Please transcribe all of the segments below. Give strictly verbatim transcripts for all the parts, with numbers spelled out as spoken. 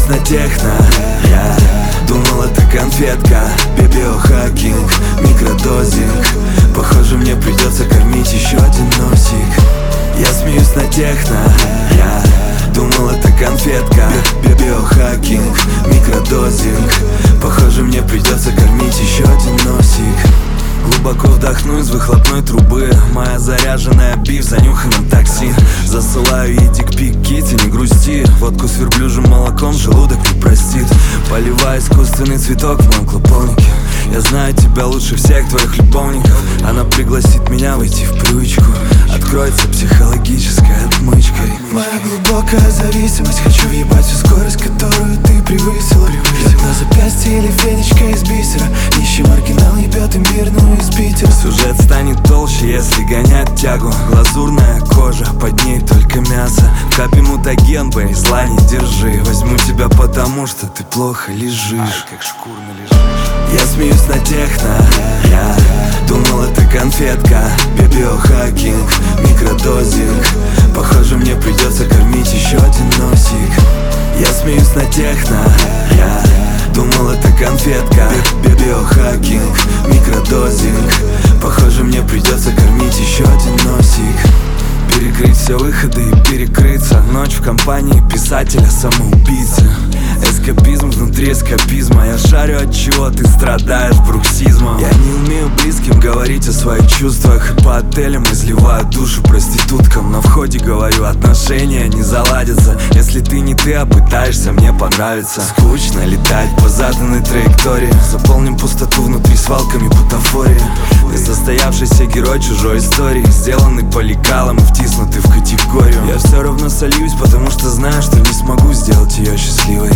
на техно. Я думал, это конфетка. Биохакинг, микродозинг. Похоже, мне придется кормить еще один носик. Я смеюсь на техно. Я думал, это конфетка. Биохакинг, микродозинг. Похоже, мне придется кормить еще один носик. Глубоко вдохну из выхлопной трубы. Моя заряженная биф в занюханном такси. Засылаю ей дикпик, Кити, не грусти. Водку с верблюжьим молоком желудок не простит. Поливаю искусственный цветок в моем клоповнике. Я знаю тебя лучше всех твоих любовников. Она пригласит меня войти в привычку. Откроется психологическая отмычка. Моя глубокая зависимость. Хочу въебать всю скорость, которую ты превысила. Как на запястье или фенечка из бисера. Нищий маргинал ебет имбирную из Питера. Сюжет станет толще, если гонять тягу. Глазурная кожа, под ней только мясо. В капе мутаген, бэй, зла не держи. Возьму тебя потому, что ты плохо лежишь. Ай, как шкурно лежишь. Я смеюсь на техно. Я думал, это конфетка. Биохакинг, микродозинг. Похоже, мне придется кормить еще один носик. Я смеюсь на техно. Я думал, это конфетка. Биохакинг, микродозинг. Похоже, мне придется кормить еще один носик. Перекрыть все выходы и перекрыться. Ночь в компании писателя-самоубийцы. Эскапизм внутри эскапизма. Я шарю, от чего ты страдаешь бруксизмом. Я не умею близким говорить о своих чувствах. И по отелям изливаю душу проституткам. На входе говорю, отношения не заладятся, если ты не ты, а пытаешься мне понравиться. Скучно летать по заданной траектории. Заполним пустоту внутри свалками бутафории. Несостоявшийся герой чужой истории, сделанный по лекалам и втиснутый в категорию. Я все равно сольюсь, потому что знаю, что не смогу сделать ее счастливой.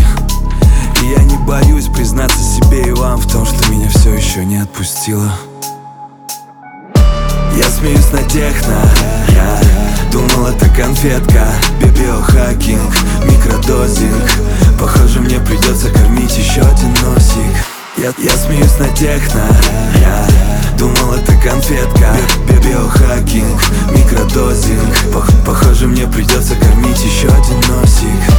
И я не боюсь признаться себе и вам в том, что меня все еще не отпустило. Я смеюсь на техно. Я думал, это конфетка. Биохакинг, микродозинг. Похоже, мне придется кормить еще один носик. Я, я смеюсь на техно. Я думал, это конфетка. Биохакинг, микродозинг. Похоже, мне придется кормить еще один носик.